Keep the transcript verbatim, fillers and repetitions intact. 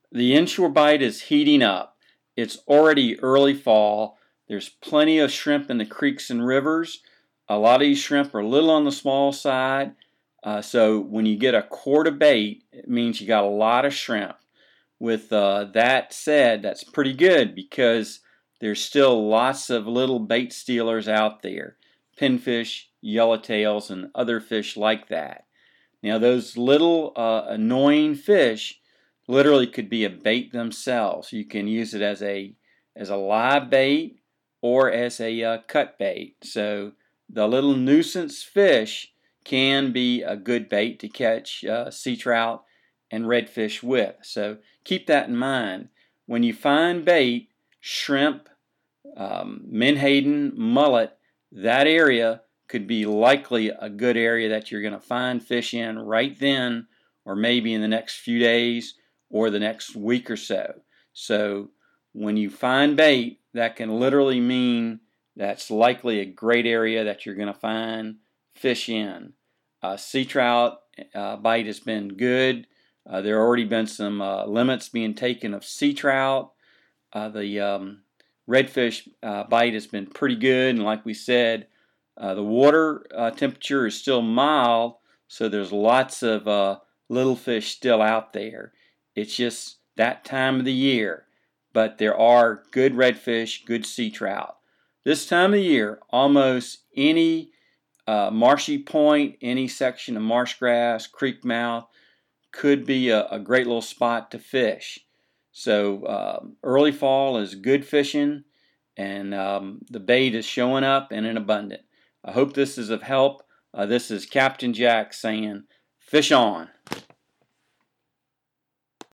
The inshore bite is heating up. It's already early fall. There's plenty of shrimp in the creeks and rivers. A lot of these shrimp are a little on the small side. Uh, so when you get a quart of bait, it means you got a lot of shrimp. With uh, that said, that's pretty good because there's still lots of little bait stealers out there. Pinfish, yellowtails, and other fish like that. Now those little uh, annoying fish literally could be a bait themselves. You can use it as a as a live bait or as a uh, cut bait. So the little nuisance fish can be a good bait to catch uh, sea trout and redfish with. So keep that in mind. When you find bait, shrimp, um, menhaden, mullet, that area could be likely a good area that you're going to find fish in right then, or maybe in the next few days or the next week or so. So when you find bait, that can literally mean that's likely a great area that you're going to find fish in. Uh, sea trout uh, bite has been good. Uh, there have already been some uh, limits being taken of sea trout. Uh, the um, redfish uh, bite has been pretty good, and like we said, uh, the water uh, temperature is still mild, so there's lots of uh, little fish still out there. It's just that time of the year, but there are good redfish, good sea trout. This time of year, almost any uh, marshy point, any section of marsh grass, creek mouth, could be a, a great little spot to fish. So uh, early fall is good fishing, and um, the bait is showing up and in abundance. I hope this is of help. Uh, this is Captain Jack saying, fish on.